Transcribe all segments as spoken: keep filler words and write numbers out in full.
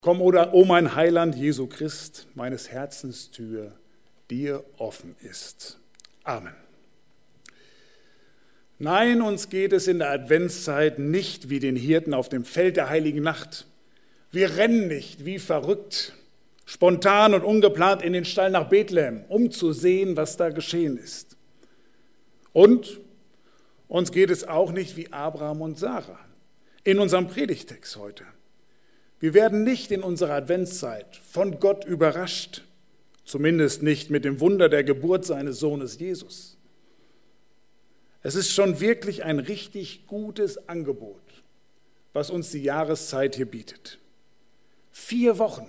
Komm, oder o mein Heiland Jesu Christ, meines Herzens Tür dir offen ist. Amen. Nein, uns geht es in der Adventszeit nicht wie den Hirten auf dem Feld der heiligen Nacht. Wir rennen nicht wie verrückt, spontan und ungeplant in den Stall nach Bethlehem, um zu sehen, was da geschehen ist. Und uns geht es auch nicht wie Abraham und Sarah in unserem Predigtext heute. Wir werden nicht in unserer Adventszeit von Gott überrascht, zumindest nicht mit dem Wunder der Geburt seines Sohnes Jesus. Es ist schon wirklich ein richtig gutes Angebot, was uns die Jahreszeit hier bietet. Vier Wochen.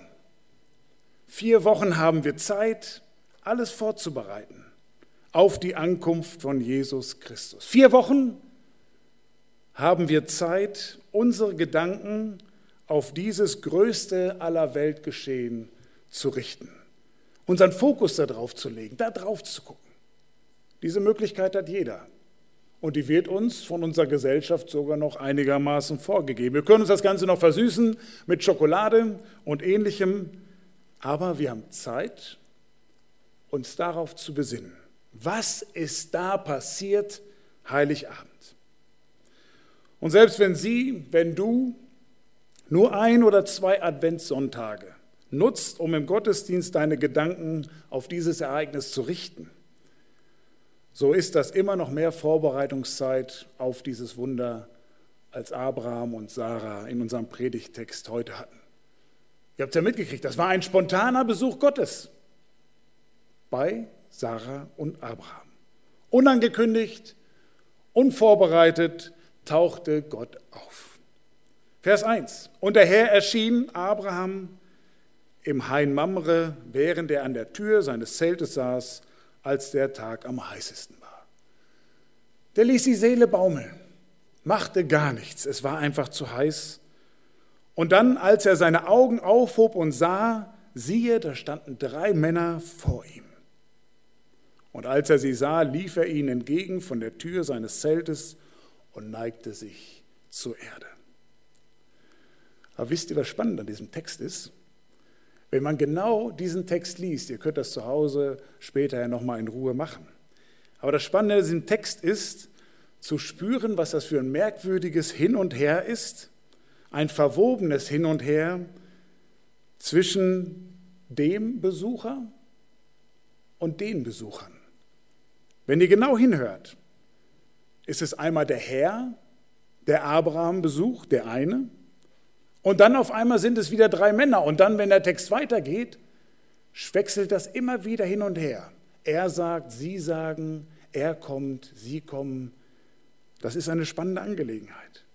Vier Wochen haben wir Zeit, alles vorzubereiten auf die Ankunft von Jesus Christus. Vier Wochen haben wir Zeit, unsere Gedanken auf dieses größte aller Weltgeschehen zu richten, unseren Fokus darauf zu legen, da drauf zu gucken. Diese Möglichkeit hat jeder und die wird uns von unserer Gesellschaft sogar noch einigermaßen vorgegeben. Wir können uns das Ganze noch versüßen mit Schokolade und Ähnlichem, aber wir haben Zeit, uns darauf zu besinnen. Was ist da passiert, Heiligabend? Und selbst wenn Sie, wenn du nur ein oder zwei Adventssonntage nutzt, um im Gottesdienst deine Gedanken auf dieses Ereignis zu richten, so ist das immer noch mehr Vorbereitungszeit auf dieses Wunder, als Abraham und Sarah in unserem Predigttext heute hatten. Ihr habt es ja mitgekriegt, das war ein spontaner Besuch Gottes bei Sarah und Abraham. Unangekündigt, unvorbereitet tauchte Gott auf. Vers eins. Und der Herr erschien Abraham im Hain Mamre, während er an der Tür seines Zeltes saß, als der Tag am heißesten war. Der ließ die Seele baumeln, machte gar nichts, es war einfach zu heiß. Und dann, als er seine Augen aufhob und sah, siehe, da standen drei Männer vor ihm. Und als er sie sah, lief er ihnen entgegen von der Tür seines Zeltes und neigte sich zur Erde. Aber wisst ihr, was spannend an diesem Text ist? Wenn man genau diesen Text liest, ihr könnt das zu Hause später ja nochmal in Ruhe machen. Aber das Spannende an diesem Text ist, zu spüren, was das für ein merkwürdiges Hin und Her ist, ein verwobenes Hin und Her zwischen dem Besucher und den Besuchern. Wenn ihr genau hinhört, ist es einmal der Herr, der Abraham besucht, der eine, und dann auf einmal sind es wieder drei Männer. Und dann, wenn der Text weitergeht, wechselt das immer wieder hin und her. Er sagt, sie sagen, er kommt, sie kommen. Das ist eine spannende Angelegenheit.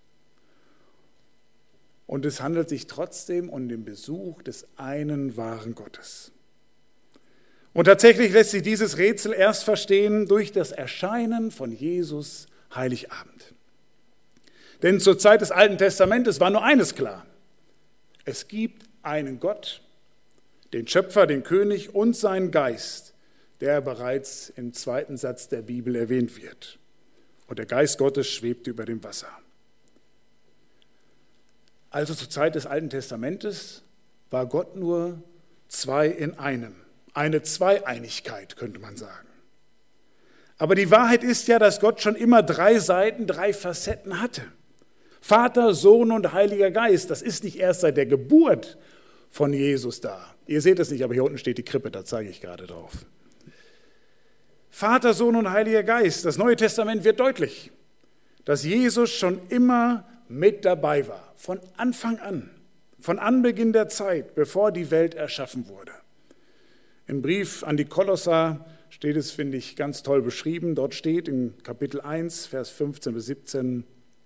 Und es handelt sich trotzdem um den Besuch des einen wahren Gottes. Und tatsächlich lässt sich dieses Rätsel erst verstehen durch das Erscheinen von Jesus Heiligabend. Denn zur Zeit des Alten Testamentes war nur eines klar. Es gibt einen Gott, den Schöpfer, den König und seinen Geist, der bereits im zweiten Satz der Bibel erwähnt wird. Und der Geist Gottes schwebte über dem Wasser. Also zur Zeit des Alten Testamentes war Gott nur zwei in einem. Eine Zweieinigkeit, könnte man sagen. Aber die Wahrheit ist ja, dass Gott schon immer drei Seiten, drei Facetten hatte. Vater, Sohn und Heiliger Geist, das ist nicht erst seit der Geburt von Jesus da. Ihr seht es nicht, aber hier unten steht die Krippe, da zeige ich gerade drauf. Vater, Sohn und Heiliger Geist, das Neue Testament wird deutlich, dass Jesus schon immer mit dabei war, von Anfang an, von Anbeginn der Zeit, bevor die Welt erschaffen wurde. Im Brief an die Kolosser steht es, finde ich, ganz toll beschrieben. Dort steht in Kapitel eins, Vers fünfzehn bis siebzehn,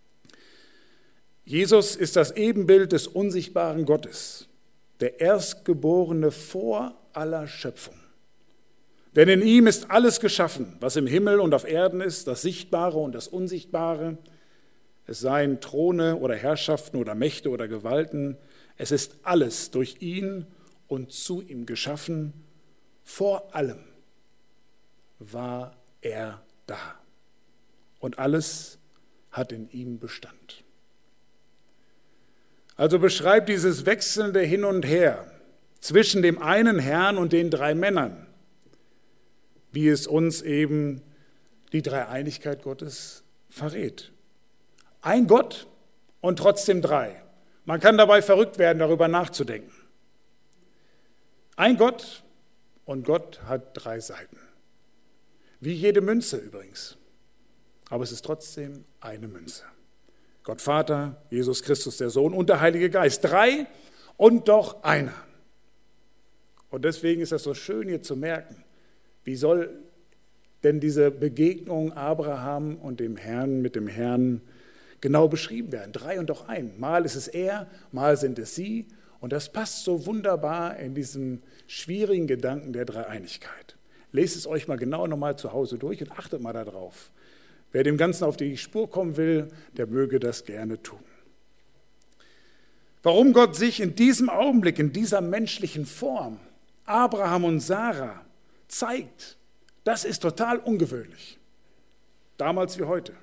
Jesus ist das Ebenbild des unsichtbaren Gottes, der Erstgeborene vor aller Schöpfung. Denn in ihm ist alles geschaffen, was im Himmel und auf Erden ist, das Sichtbare und das Unsichtbare. Es seien Throne oder Herrschaften oder Mächte oder Gewalten. Es ist alles durch ihn und zu ihm geschaffen. Vor allem war er da. Und alles hat in ihm Bestand. Also beschreibt dieses wechselnde Hin und Her zwischen dem einen Herrn und den drei Männern, wie es uns eben die Dreieinigkeit Gottes verrät. Ein Gott und trotzdem drei. Man kann dabei verrückt werden, darüber nachzudenken. Ein Gott und Gott hat drei Seiten. Wie jede Münze übrigens. Aber es ist trotzdem eine Münze. Gott Vater, Jesus Christus der Sohn und der Heilige Geist. Drei und doch einer. Und deswegen ist das so schön hier zu merken. Wie soll denn diese Begegnung Abraham und dem Herrn mit dem Herrn genau beschrieben werden? Drei und doch ein. Mal ist es er, mal sind es sie. Und das passt so wunderbar in diesem schwierigen Gedanken der Dreieinigkeit. Lest es euch mal genau nochmal zu Hause durch und achtet mal darauf. Wer dem Ganzen auf die Spur kommen will, der möge das gerne tun. Warum Gott sich in diesem Augenblick, in dieser menschlichen Form, Abraham und Sarah zeigt, das ist total ungewöhnlich. Damals wie heute.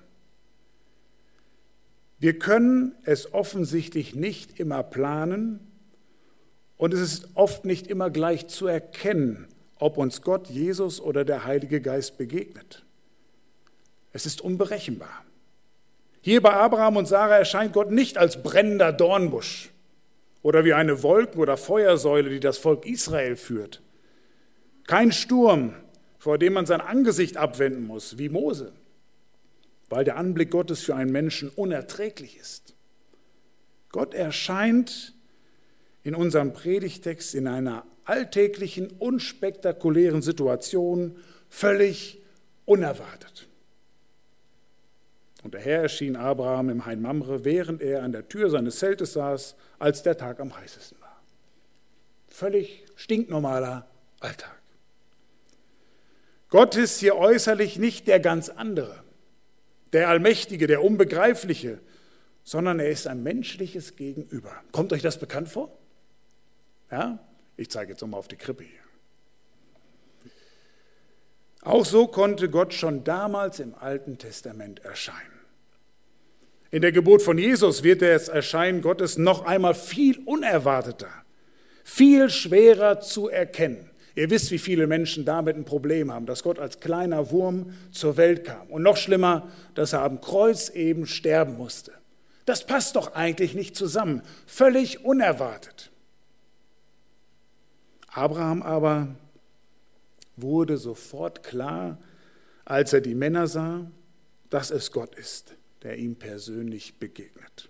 Wir können es offensichtlich nicht immer planen und es ist oft nicht immer gleich zu erkennen, ob uns Gott, Jesus oder der Heilige Geist begegnet. Es ist unberechenbar. Hier bei Abraham und Sarah erscheint Gott nicht als brennender Dornbusch oder wie eine Wolken- oder Feuersäule, die das Volk Israel führt. Kein Sturm, vor dem man sein Angesicht abwenden muss, wie Mose, weil der Anblick Gottes für einen Menschen unerträglich ist. Gott erscheint in unserem Predigtext in einer alltäglichen, unspektakulären Situation völlig unerwartet. Und der Herr erschien Abraham im Hain Mamre, während er an der Tür seines Zeltes saß, als der Tag am heißesten war. Völlig stinknormaler Alltag. Gott ist hier äußerlich nicht der ganz andere, der Allmächtige, der Unbegreifliche, sondern er ist ein menschliches Gegenüber. Kommt euch das bekannt vor? Ja? Ich zeige jetzt nochmal auf die Krippe hier. Auch so konnte Gott schon damals im Alten Testament erscheinen. In der Geburt von Jesus wird das Erscheinen Gottes noch einmal viel unerwarteter, viel schwerer zu erkennen. Ihr wisst, wie viele Menschen damit ein Problem haben, dass Gott als kleiner Wurm zur Welt kam. Und noch schlimmer, dass er am Kreuz eben sterben musste. Das passt doch eigentlich nicht zusammen, völlig unerwartet. Abraham aber wurde sofort klar, als er die Männer sah, dass es Gott ist, der ihm persönlich begegnet.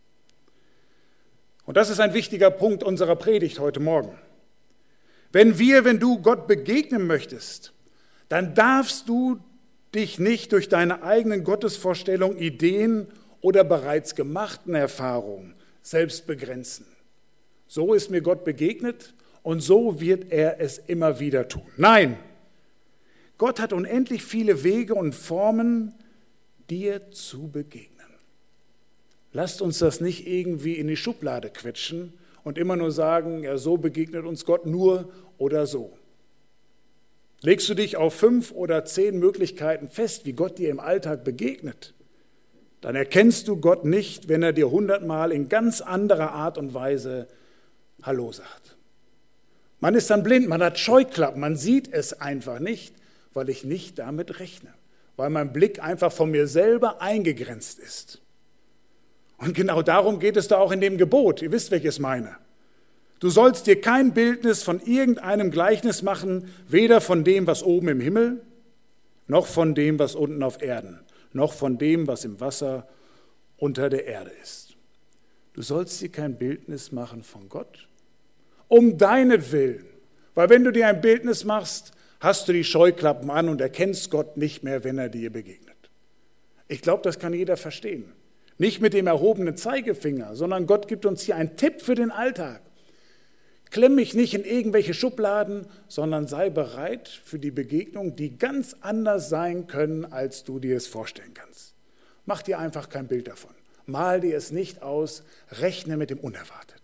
Und das ist ein wichtiger Punkt unserer Predigt heute Morgen. Wenn wir, wenn du Gott begegnen möchtest, dann darfst du dich nicht durch deine eigenen Gottesvorstellungen, Ideen oder bereits gemachten Erfahrungen selbst begrenzen. So ist mir Gott begegnet und so wird er es immer wieder tun. Nein, Gott hat unendlich viele Wege und Formen, dir zu begegnen. Lasst uns das nicht irgendwie in die Schublade quetschen und immer nur sagen, ja, so begegnet uns Gott nur oder so. Legst du dich auf fünf oder zehn Möglichkeiten fest, wie Gott dir im Alltag begegnet, dann erkennst du Gott nicht, wenn er dir hundertmal in ganz anderer Art und Weise Hallo sagt. Man ist dann blind, man hat Scheuklappen, man sieht es einfach nicht, weil ich nicht damit rechne, weil mein Blick einfach von mir selber eingegrenzt ist. Und genau darum geht es da auch in dem Gebot. Ihr wisst, welches meine. Du sollst dir kein Bildnis von irgendeinem Gleichnis machen, weder von dem, was oben im Himmel, noch von dem, was unten auf Erden, noch von dem, was im Wasser unter der Erde ist. Du sollst dir kein Bildnis machen von Gott, um deinetwillen. Weil wenn du dir ein Bildnis machst, hast du die Scheuklappen an und erkennst Gott nicht mehr, wenn er dir begegnet. Ich glaube, das kann jeder verstehen. Nicht mit dem erhobenen Zeigefinger, sondern Gott gibt uns hier einen Tipp für den Alltag. Klemm mich nicht in irgendwelche Schubladen, sondern sei bereit für die Begegnung, die ganz anders sein können, als du dir es vorstellen kannst. Mach dir einfach kein Bild davon. Mal dir es nicht aus, rechne mit dem Unerwarteten.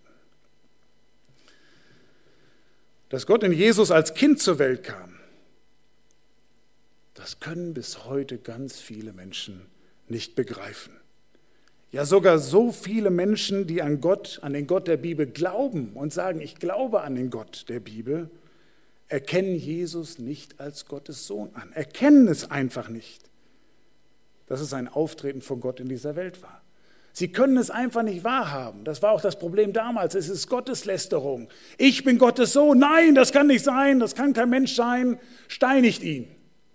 Dass Gott in Jesus als Kind zur Welt kam, das können bis heute ganz viele Menschen nicht begreifen. Ja, sogar so viele Menschen, die an Gott, an den Gott der Bibel glauben und sagen, ich glaube an den Gott der Bibel, erkennen Jesus nicht als Gottes Sohn an, erkennen es einfach nicht, dass es ein Auftreten von Gott in dieser Welt war. Sie können es einfach nicht wahrhaben. Das war auch das Problem damals. Es ist Gotteslästerung. Ich bin Gottes Sohn. Nein, das kann nicht sein. Das kann kein Mensch sein. Steinigt ihn.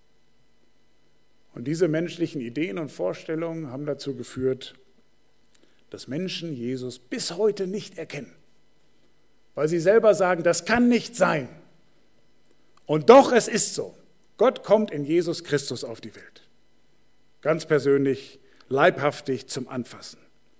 Und diese menschlichen Ideen und Vorstellungen haben dazu geführt, dass Menschen Jesus bis heute nicht erkennen. Weil sie selber sagen, das kann nicht sein. Und doch, es ist so. Gott kommt in Jesus Christus auf die Welt. Ganz persönlich, leibhaftig zum Anfassen.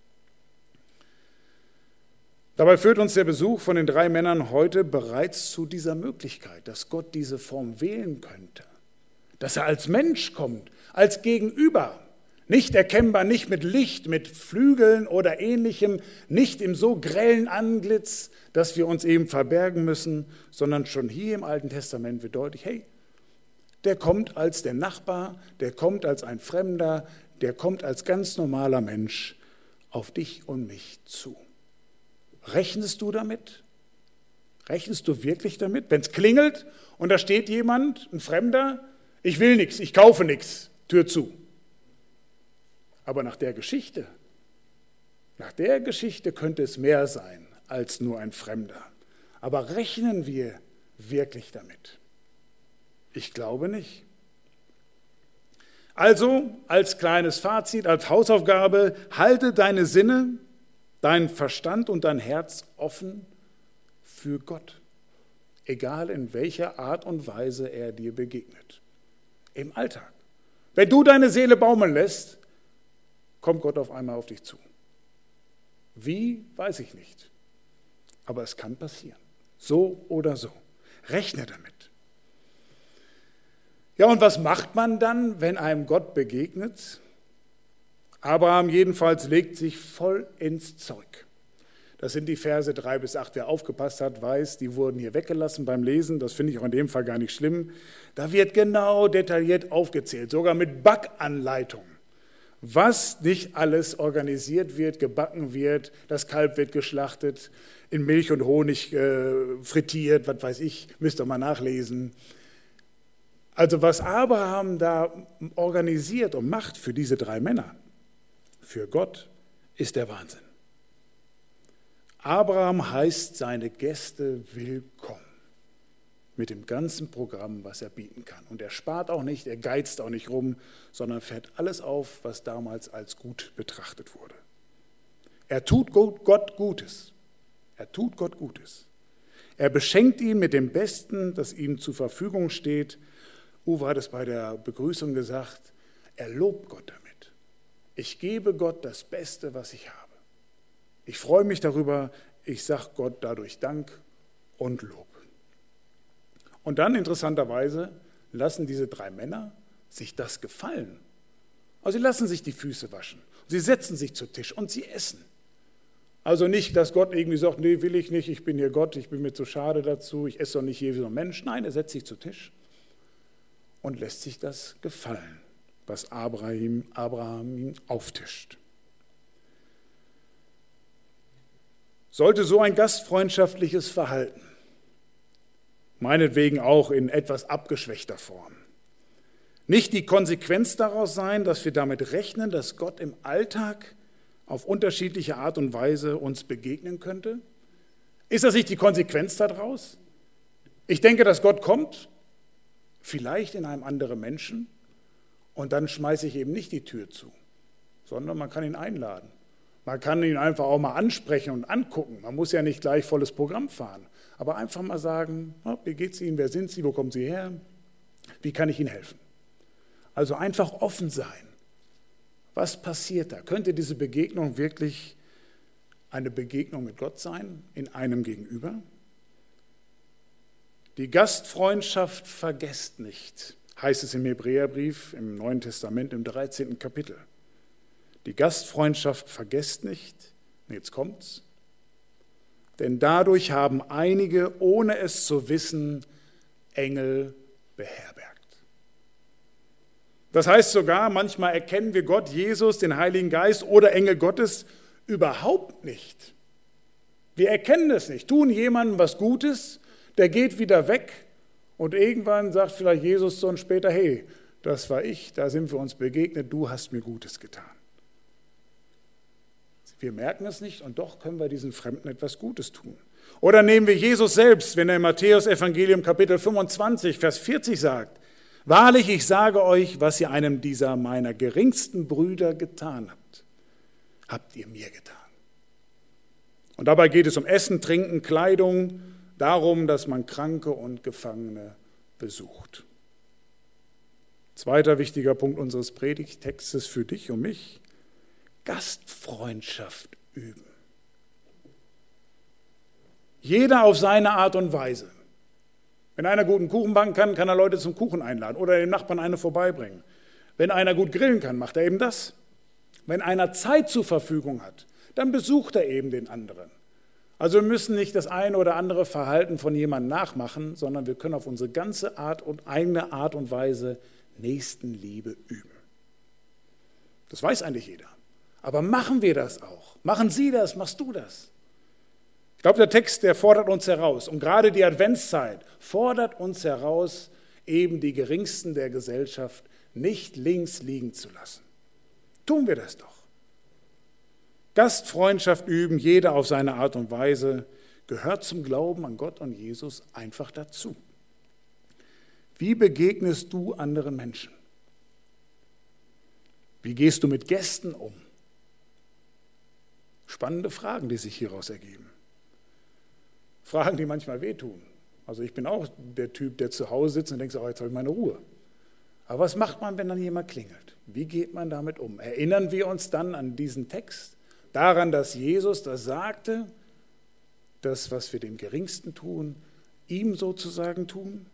Dabei führt uns der Besuch von den drei Männern heute bereits zu dieser Möglichkeit, dass Gott diese Form wählen könnte. Dass er als Mensch kommt, als Gegenüber, nicht erkennbar, nicht mit Licht, mit Flügeln oder Ähnlichem, nicht im so grellen Antlitz, dass wir uns eben verbergen müssen, sondern schon hier im Alten Testament wird deutlich, hey, der kommt als der Nachbar, der kommt als ein Fremder, der kommt als ganz normaler Mensch auf dich und mich zu. Rechnest du damit? Rechnest du wirklich damit? Wenn es klingelt und da steht jemand, ein Fremder, ich will nichts, ich kaufe nichts, Tür zu. Aber nach der Geschichte, nach der Geschichte könnte es mehr sein als nur ein Fremder. Aber rechnen wir wirklich damit? Ich glaube nicht. Also, als kleines Fazit, als Hausaufgabe, halte deine Sinne, deinen Verstand und dein Herz offen für Gott, egal in welcher Art und Weise er dir begegnet. Im Alltag. Wenn du deine Seele baumeln lässt, kommt Gott auf einmal auf dich zu. Wie, weiß ich nicht. Aber es kann passieren. So oder so. Rechne damit. Ja, und was macht man dann, wenn einem Gott begegnet? Abraham jedenfalls legt sich voll ins Zeug. Das sind die Verse drei bis acht. Wer aufgepasst hat, weiß, die wurden hier weggelassen beim Lesen. Das finde ich auch in dem Fall gar nicht schlimm. Da wird genau detailliert aufgezählt, sogar mit Backanleitung. Was nicht alles organisiert wird, gebacken wird, das Kalb wird geschlachtet, in Milch und Honig äh, frittiert, was weiß ich, müsst ihr mal nachlesen. Also was Abraham da organisiert und macht für diese drei Männer, für Gott, ist der Wahnsinn. Abraham heißt seine Gäste willkommen mit dem ganzen Programm, was er bieten kann. Und er spart auch nicht, er geizt auch nicht rum, sondern fährt alles auf, was damals als gut betrachtet wurde. Er tut Gott Gutes. Er tut Gott Gutes. Er beschenkt ihn mit dem Besten, das ihm zur Verfügung steht. Uwe hat es bei der Begrüßung gesagt, er lobt Gott damit. Ich gebe Gott das Beste, was ich habe. Ich freue mich darüber, ich sage Gott dadurch Dank und Lob. Und dann interessanterweise lassen diese drei Männer sich das gefallen. Also sie lassen sich die Füße waschen. Sie setzen sich zu Tisch und sie essen. Also nicht, dass Gott irgendwie sagt, nee, will ich nicht, ich bin hier Gott, ich bin mir zu schade dazu, ich esse doch nicht hier wie so ein Mensch. Nein, er setzt sich zu Tisch und lässt sich das gefallen, was Abraham, Abraham ihm auftischt. Sollte so ein gastfreundschaftliches Verhalten, meinetwegen auch in etwas abgeschwächter Form, nicht die Konsequenz daraus sein, dass wir damit rechnen, dass Gott im Alltag auf unterschiedliche Art und Weise uns begegnen könnte? Ist das nicht die Konsequenz daraus? Ich denke, dass Gott kommt, vielleicht in einem anderen Menschen, und dann schmeiße ich eben nicht die Tür zu, sondern man kann ihn einladen. Man kann ihn einfach auch mal ansprechen und angucken. Man muss ja nicht gleich volles Programm fahren, aber einfach mal sagen, oh, wie geht es Ihnen, wer sind Sie, wo kommen Sie her, wie kann ich Ihnen helfen? Also einfach offen sein. Was passiert da? Könnte diese Begegnung wirklich eine Begegnung mit Gott sein, in einem Gegenüber? Die Gastfreundschaft vergesst nicht, heißt es im Hebräerbrief im Neuen Testament im dreizehnten Kapitel. Die Gastfreundschaft vergesst nicht, und jetzt kommt's, denn dadurch haben einige, ohne es zu wissen, Engel beherbergt. Das heißt sogar, manchmal erkennen wir Gott, Jesus, den Heiligen Geist oder Engel Gottes überhaupt nicht. Wir erkennen es nicht, tun jemandem was Gutes, der geht wieder weg und irgendwann sagt vielleicht Jesus so und später, hey, das war ich, da sind wir uns begegnet, du hast mir Gutes getan. Wir merken es nicht und doch können wir diesen Fremden etwas Gutes tun. Oder nehmen wir Jesus selbst, wenn er im Matthäus-Evangelium Kapitel fünfundzwanzig, Vers vierzig sagt, wahrlich, ich sage euch, was ihr einem dieser meiner geringsten Brüder getan habt, habt ihr mir getan. Und dabei geht es um Essen, Trinken, Kleidung, darum, dass man Kranke und Gefangene besucht. Zweiter wichtiger Punkt unseres Predigttextes für dich und mich, Gastfreundschaft üben. Jeder auf seine Art und Weise. Wenn einer guten Kuchen backen kann, kann er Leute zum Kuchen einladen oder dem Nachbarn eine vorbeibringen. Wenn einer gut grillen kann, macht er eben das. Wenn einer Zeit zur Verfügung hat, dann besucht er eben den anderen. Also wir müssen nicht das eine oder andere Verhalten von jemandem nachmachen, sondern wir können auf unsere ganze Art und eigene Art und Weise Nächstenliebe üben. Das weiß eigentlich jeder. Aber machen wir das auch? Machen Sie das? Machst du das? Ich glaube, der Text, der fordert uns heraus. Und gerade die Adventszeit fordert uns heraus, eben die Geringsten der Gesellschaft nicht links liegen zu lassen. Tun wir das doch. Gastfreundschaft üben, jeder auf seine Art und Weise, gehört zum Glauben an Gott und Jesus einfach dazu. Wie begegnest du anderen Menschen? Wie gehst du mit Gästen um? Spannende Fragen, die sich hieraus ergeben. Fragen, die manchmal wehtun. Also ich bin auch der Typ, der zu Hause sitzt und denkt, oh, jetzt habe ich meine Ruhe. Aber was macht man, wenn dann jemand klingelt? Wie geht man damit um? Erinnern wir uns dann an diesen Text? Daran, dass Jesus das sagte, das, was wir dem Geringsten tun, ihm sozusagen tun?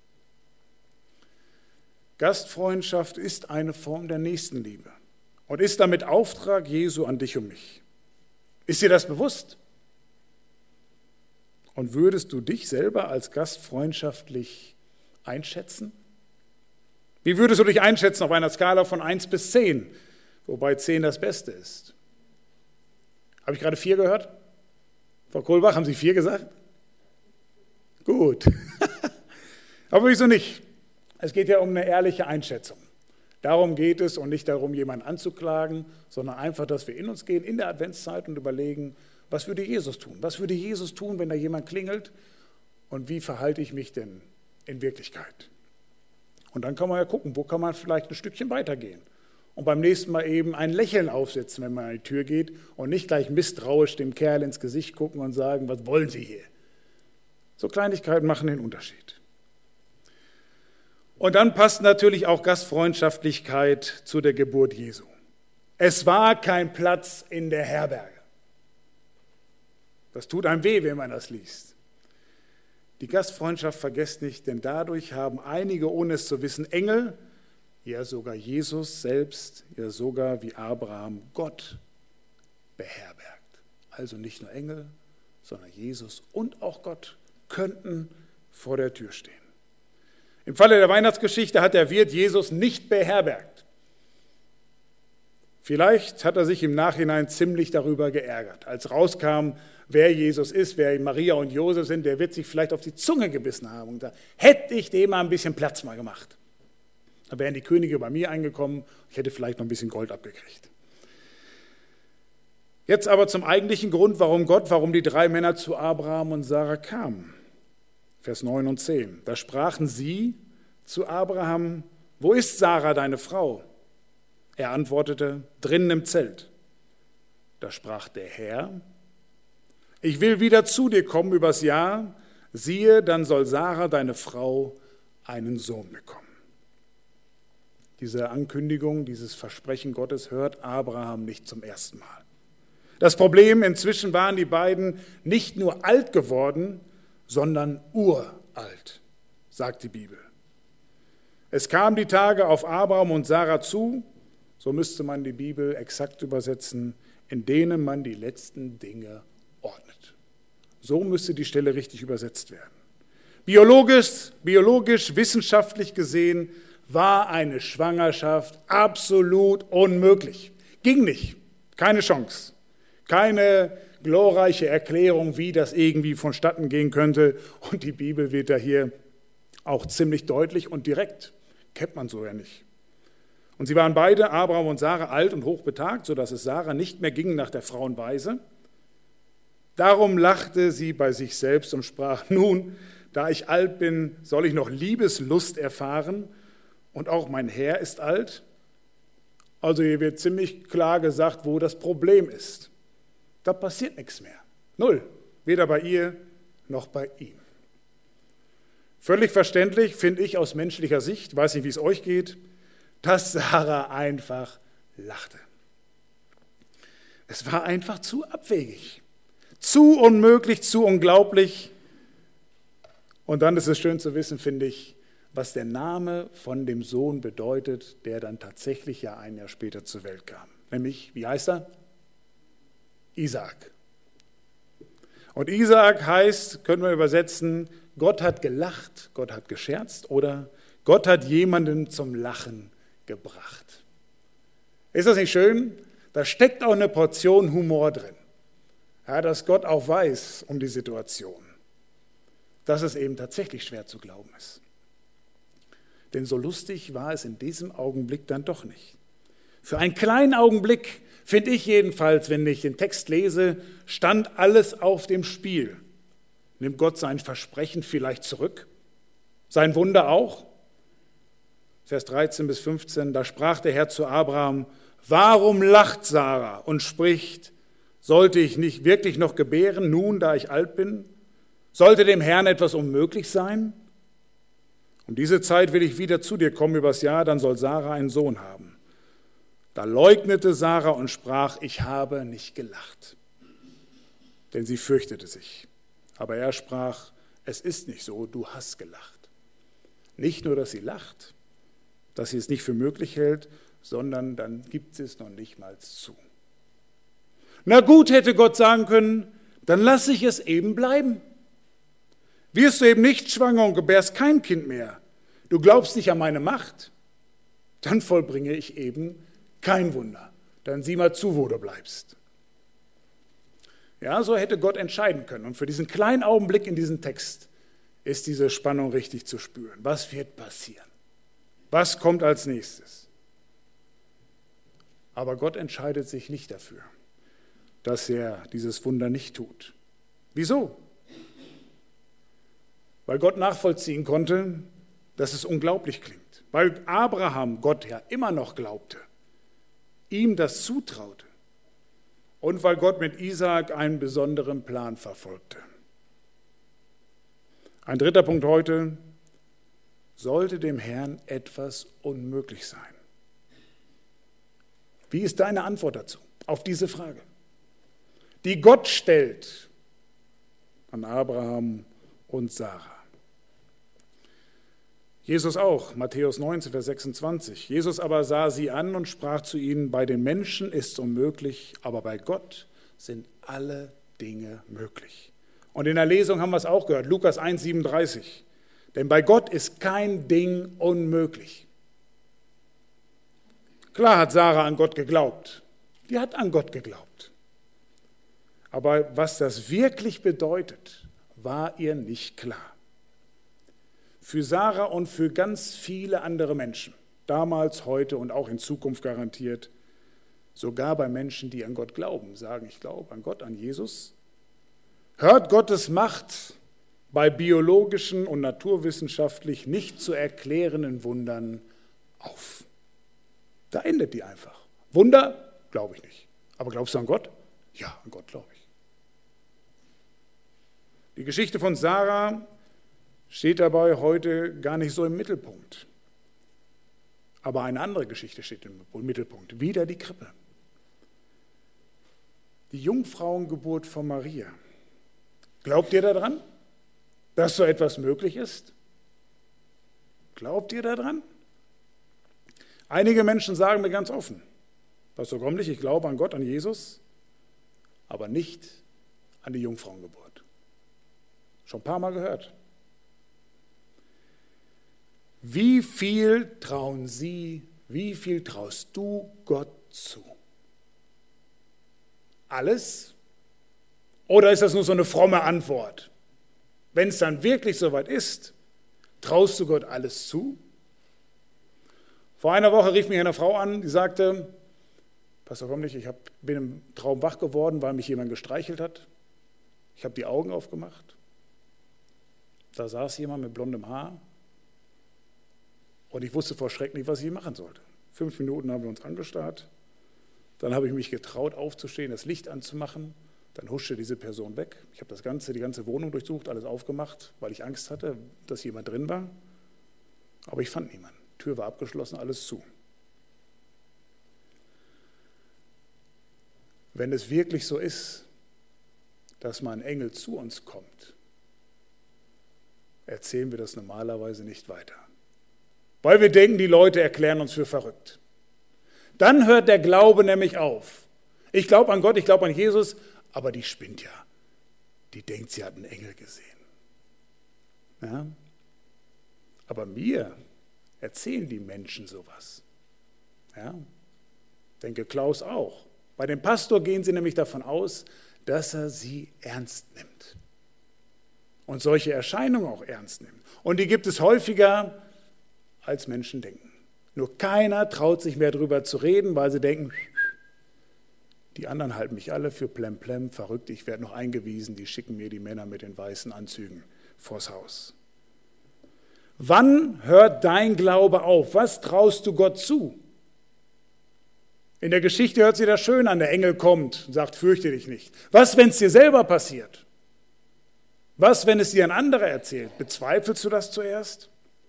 Gastfreundschaft ist eine Form der Nächstenliebe und ist damit Auftrag Jesu an dich und mich. Ist dir das bewusst? Und würdest du dich selber als gastfreundschaftlich einschätzen? Wie würdest du dich einschätzen auf einer Skala von eins bis zehn, wobei zehn das Beste ist? Habe ich gerade vier gehört? Frau Kohlbach, haben Sie vier gesagt? Gut. Aber wieso nicht? Es geht ja um eine ehrliche Einschätzung. Darum geht es und nicht darum, jemanden anzuklagen, sondern einfach, dass wir in uns gehen in der Adventszeit und überlegen, was würde Jesus tun? Was würde Jesus tun, wenn da jemand klingelt? Und wie verhalte ich mich denn in Wirklichkeit? Und dann kann man ja gucken, wo kann man vielleicht ein Stückchen weitergehen. Und beim nächsten Mal eben ein Lächeln aufsetzen, wenn man an die Tür geht und nicht gleich misstrauisch dem Kerl ins Gesicht gucken und sagen, was wollen Sie hier? So Kleinigkeiten machen den Unterschied. Und dann passt natürlich auch Gastfreundschaftlichkeit zu der Geburt Jesu. Es war kein Platz in der Herberge. Das tut einem weh, wenn man das liest. Die Gastfreundschaft vergesst nicht, denn dadurch haben einige, ohne es zu wissen, Engel, ja sogar Jesus selbst, ja sogar wie Abraham Gott beherbergt. Also nicht nur Engel, sondern Jesus und auch Gott könnten vor der Tür stehen. Im Falle der Weihnachtsgeschichte hat der Wirt Jesus nicht beherbergt. Vielleicht hat er sich im Nachhinein ziemlich darüber geärgert. Als rauskam, wer Jesus ist, wer Maria und Josef sind, der wird sich vielleicht auf die Zunge gebissen haben und gesagt, hätte ich dem mal ein bisschen Platz mal gemacht. Da wären die Könige bei mir eingekommen, ich hätte vielleicht noch ein bisschen Gold abgekriegt. Jetzt aber zum eigentlichen Grund, warum Gott, warum die drei Männer zu Abraham und Sarah kamen. Vers neun und zehn. Da sprachen sie zu Abraham, wo ist Sarah, deine Frau? Er antwortete, drinnen im Zelt. Da sprach der Herr, ich will wieder zu dir kommen übers Jahr, siehe, dann soll Sarah, deine Frau, einen Sohn bekommen. Diese Ankündigung, dieses Versprechen Gottes hört Abraham nicht zum ersten Mal. Das Problem, inzwischen waren die beiden nicht nur alt geworden, sondern uralt, sagt die Bibel. Es kamen die Tage auf Abraham und Sarah zu, so müsste man die Bibel exakt übersetzen, in denen man die letzten Dinge ordnet. So müsste die Stelle richtig übersetzt werden. Biologisch, biologisch, wissenschaftlich gesehen war eine Schwangerschaft absolut unmöglich. Ging nicht, keine Chance, keine glorreiche Erklärung, wie das irgendwie vonstatten gehen könnte. Und die Bibel wird da hier auch ziemlich deutlich und direkt. Kennt man so ja nicht. Und sie waren beide, Abraham und Sarah, alt und hochbetagt, sodass es Sarah nicht mehr ging nach der Frauenweise. Darum lachte sie bei sich selbst und sprach, nun, da ich alt bin, soll ich noch Liebeslust erfahren und auch mein Herr ist alt? Also hier wird ziemlich klar gesagt, wo das Problem ist. Da passiert nichts mehr. Null. Weder bei ihr noch bei ihm. Völlig verständlich, finde ich aus menschlicher Sicht, weiß nicht, wie es euch geht, dass Sarah einfach lachte. Es war einfach zu abwegig, zu unmöglich, zu unglaublich. Und dann ist es schön zu wissen, finde ich, was der Name von dem Sohn bedeutet, der dann tatsächlich ja ein Jahr später zur Welt kam. Nämlich, wie heißt er? Isaak. Und Isaak heißt, können wir übersetzen, Gott hat gelacht, Gott hat gescherzt oder Gott hat jemanden zum Lachen gebracht. Ist das nicht schön? Da steckt auch eine Portion Humor drin. Ja, dass Gott auch weiß um die Situation. Dass es eben tatsächlich schwer zu glauben ist. Denn so lustig war es in diesem Augenblick dann doch nicht. Für einen kleinen Augenblick, finde ich jedenfalls, wenn ich den Text lese, stand alles auf dem Spiel. Nimmt Gott sein Versprechen vielleicht zurück? Sein Wunder auch? Vers dreizehn bis fünfzehn, da sprach der Herr zu Abraham, warum lacht Sarah und spricht, sollte ich nicht wirklich noch gebären, nun, da ich alt bin? Sollte dem Herrn etwas unmöglich sein? Um diese Zeit will ich wieder zu dir kommen übers Jahr, dann soll Sarah einen Sohn haben. Da leugnete Sarah und sprach, ich habe nicht gelacht, denn sie fürchtete sich. Aber er sprach, es ist nicht so, du hast gelacht. Nicht nur, dass sie lacht, dass sie es nicht für möglich hält, sondern dann gibt sie es noch nicht mal zu. Na gut, hätte Gott sagen können, dann lasse ich es eben bleiben. Wirst du eben nicht schwanger und gebärst kein Kind mehr, du glaubst nicht an meine Macht, dann vollbringe ich eben kein Wunder. Dann sieh mal zu, wo du bleibst. Ja, so hätte Gott entscheiden können. Und für diesen kleinen Augenblick in diesem Text ist diese Spannung richtig zu spüren. Was wird passieren? Was kommt als nächstes? Aber Gott entscheidet sich nicht dafür, dass er dieses Wunder nicht tut. Wieso? Weil Gott nachvollziehen konnte, dass es unglaublich klingt. Weil Abraham Gott ja immer noch glaubte, ihm das zutraute und weil Gott mit Isaak einen besonderen Plan verfolgte. Ein dritter Punkt heute, sollte dem Herrn etwas unmöglich sein? Wie ist deine Antwort dazu, auf diese Frage, die Gott stellt an Abraham und Sarah? Jesus auch, Matthäus neunzehn, Vers sechsundzwanzig. Jesus aber sah sie an und sprach zu ihnen, bei den Menschen ist es unmöglich, aber bei Gott sind alle Dinge möglich. Und in der Lesung haben wir es auch gehört, Lukas eins, siebenunddreißig. Denn bei Gott ist kein Ding unmöglich. Klar hat Sarah an Gott geglaubt. Die hat an Gott geglaubt. Aber was das wirklich bedeutet, war ihr nicht klar. Für Sarah und für ganz viele andere Menschen, damals, heute und auch in Zukunft garantiert, sogar bei Menschen, die an Gott glauben, sagen, ich glaube an Gott, an Jesus, hört Gottes Macht bei biologischen und naturwissenschaftlich nicht zu erklärenden Wundern auf. Da endet die einfach. Wunder? Glaube ich nicht. Aber glaubst du an Gott? Ja, an Gott glaube ich. Die Geschichte von Sarah steht dabei heute gar nicht so im Mittelpunkt. Aber eine andere Geschichte steht im Mittelpunkt. Wieder die Krippe. Die Jungfrauengeburt von Maria. Glaubt ihr daran, dass so etwas möglich ist? Glaubt ihr daran? Einige Menschen sagen mir ganz offen, Pastor Gromlich, ich glaube an Gott, an Jesus, aber nicht an die Jungfrauengeburt. Schon ein paar Mal gehört. Wie viel trauen Sie, wie viel traust du Gott zu? Alles? Oder ist das nur so eine fromme Antwort? Wenn es dann wirklich soweit ist, traust du Gott alles zu? Vor einer Woche rief mich eine Frau an, die sagte, Pastor Kommlich, ich hab, bin im Traum wach geworden, weil mich jemand gestreichelt hat. Ich habe die Augen aufgemacht. Da saß jemand mit blondem Haar und ich wusste vor Schreck nicht, was ich machen sollte. Fünf Minuten haben wir uns angestarrt. Dann habe ich mich getraut, aufzustehen, das Licht anzumachen. Dann huschte diese Person weg. Ich habe das ganze, die ganze Wohnung durchsucht, alles aufgemacht, weil ich Angst hatte, dass jemand drin war. Aber ich fand niemanden. Die Tür war abgeschlossen, alles zu. Wenn es wirklich so ist, dass mal ein Engel zu uns kommt, erzählen wir das normalerweise nicht weiter. Weil wir denken, die Leute erklären uns für verrückt. Dann hört der Glaube nämlich auf. Ich glaube an Gott, ich glaube an Jesus, aber die spinnt ja. Die denkt, sie hat einen Engel gesehen. Ja? Aber mir erzählen die Menschen sowas. Ja? Denke Klaus auch. Bei dem Pastor gehen sie nämlich davon aus, dass er sie ernst nimmt. Und solche Erscheinungen auch ernst nimmt. Und die gibt es häufiger, als Menschen denken. Nur keiner traut sich mehr darüber zu reden, weil sie denken, die anderen halten mich alle für plemplem, verrückt, ich werde noch eingewiesen, die schicken mir die Männer mit den weißen Anzügen vors Haus. Wann hört dein Glaube auf? Was traust du Gott zu? In der Geschichte hört sich das schön an, der Engel kommt und sagt, fürchte dich nicht. Was, wenn es dir selber passiert? Was, wenn es dir ein anderer erzählt? Bezweifelst du das zuerst?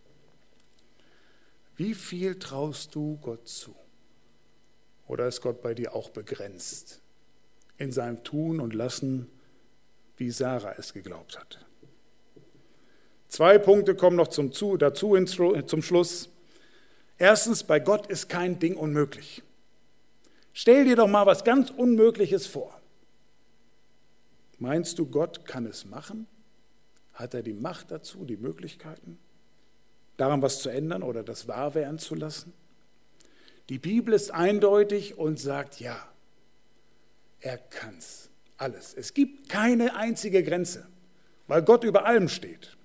Wie viel traust du Gott zu? Oder ist Gott bei dir auch begrenzt in seinem Tun und Lassen, wie Sarah es geglaubt hat? Zwei Punkte kommen noch zum, dazu zum Schluss. Erstens, bei Gott ist kein Ding unmöglich. Stell dir doch mal was ganz Unmögliches vor. Meinst du, Gott kann es machen? Hat er die Macht dazu, die Möglichkeiten, daran was zu ändern oder das wahr werden zu lassen? Die Bibel ist eindeutig und sagt, ja, er kann's, alles. Es gibt keine einzige Grenze, weil Gott über allem steht.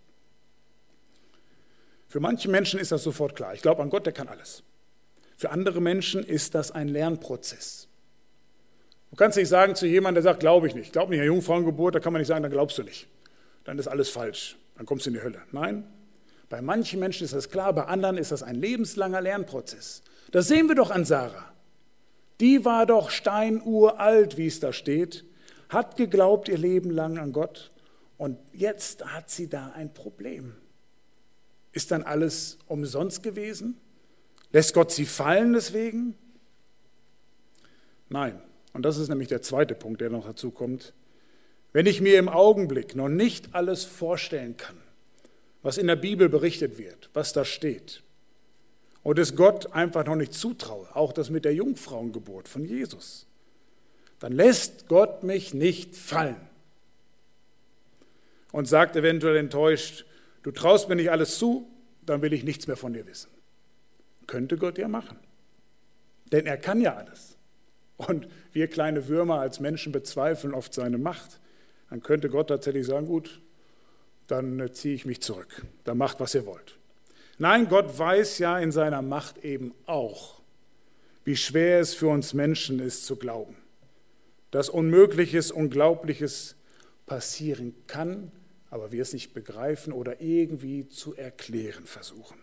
Für manche Menschen ist das sofort klar. Ich glaube an Gott, der kann alles. Für andere Menschen ist das ein Lernprozess. Du kannst nicht sagen zu jemandem, der sagt, glaube ich nicht. Glaub nicht an Jungfrauengeburt, da kann man nicht sagen, dann glaubst du nicht. Dann ist alles falsch, dann kommst du in die Hölle. Nein, bei manchen Menschen ist das klar, bei anderen ist das ein lebenslanger Lernprozess. Das sehen wir doch an Sarah. Die war doch steinuralt, wie es da steht, hat geglaubt ihr Leben lang an Gott und jetzt hat sie da ein Problem. Ist dann alles umsonst gewesen? Lässt Gott sie fallen deswegen? Nein. Und das ist nämlich der zweite Punkt, der noch dazu kommt. Wenn ich mir im Augenblick noch nicht alles vorstellen kann, was in der Bibel berichtet wird, was da steht, und es Gott einfach noch nicht zutraue, auch das mit der Jungfrauengeburt von Jesus, dann lässt Gott mich nicht fallen und sagt eventuell enttäuscht, du traust mir nicht alles zu, dann will ich nichts mehr von dir wissen. Könnte Gott ja machen, denn er kann ja alles. Und wir kleine Würmer als Menschen bezweifeln oft seine Macht. Dann könnte Gott tatsächlich sagen, gut, dann ziehe ich mich zurück, dann macht, was ihr wollt. Nein, Gott weiß ja in seiner Macht eben auch, wie schwer es für uns Menschen ist zu glauben, dass Unmögliches, Unglaubliches passieren kann, aber wir es nicht begreifen oder irgendwie zu erklären versuchen.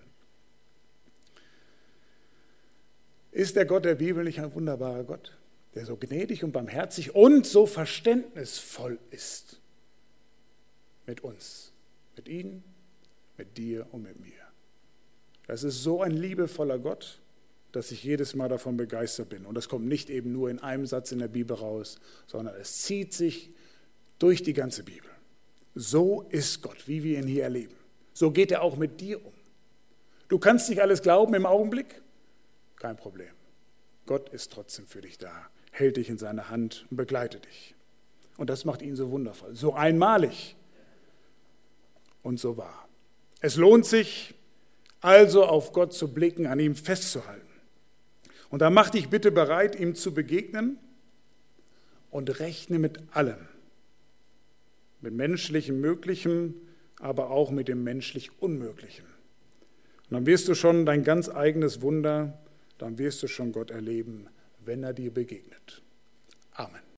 Ist der Gott der Bibel nicht ein wunderbarer Gott, der so gnädig und barmherzig und so verständnisvoll ist mit uns, mit Ihnen, mit dir und mit mir? Das ist so ein liebevoller Gott, dass ich jedes Mal davon begeistert bin. Und das kommt nicht eben nur in einem Satz in der Bibel raus, sondern es zieht sich durch die ganze Bibel. So ist Gott, wie wir ihn hier erleben. So geht er auch mit dir um. Du kannst nicht alles glauben im Augenblick, kein Problem. Gott ist trotzdem für dich da, hält dich in seine Hand und begleitet dich. Und das macht ihn so wundervoll, so einmalig und so wahr. Es lohnt sich, Also auf Gott zu blicken, an ihm festzuhalten. Und dann mach dich bitte bereit, ihm zu begegnen und rechne mit allem. Mit menschlichem Möglichem, aber auch mit dem menschlich Unmöglichen. Und dann wirst du schon dein ganz eigenes Wunder, dann wirst du schon Gott erleben, wenn er dir begegnet. Amen.